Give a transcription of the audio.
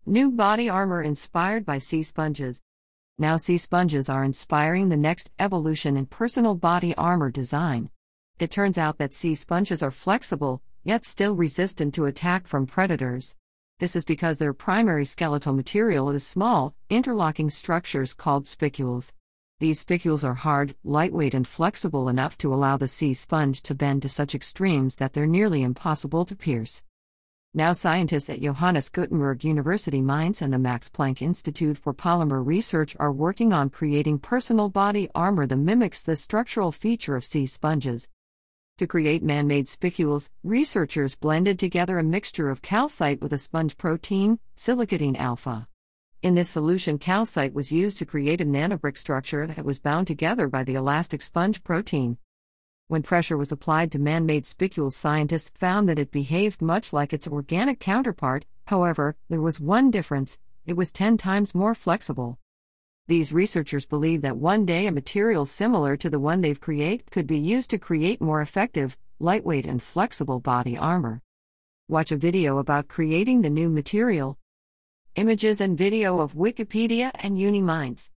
New body armor inspired by sea sponges. Now sea sponges are inspiring the next evolution in personal body armor design. It turns out that sea sponges are flexible, yet still resistant to attack from predators. This is because their primary skeletal material is small, interlocking structures called spicules. These spicules are hard, lightweight and flexible enough to allow the sea sponge to bend to such extremes that they're nearly impossible to pierce. Now scientists at Johannes Gutenberg University Mainz and the Max Planck Institute for Polymer Research are working on creating personal body armor that mimics the structural feature of sea sponges. To create man-made spicules, researchers blended together a mixture of calcite with a sponge protein, silicatine alpha. In this solution, calcite was used to create a nanobrick structure that was bound together by the elastic sponge protein. When pressure was applied to man-made spicules, scientists found that it behaved much like its organic counterpart. However, there was one difference: it was 10 times more flexible. These researchers believe that one day a material similar to the one they've created could be used to create more effective, lightweight and flexible body armor. Watch a video about creating the new material. Images and video of Wikipedia and Uni Mainz.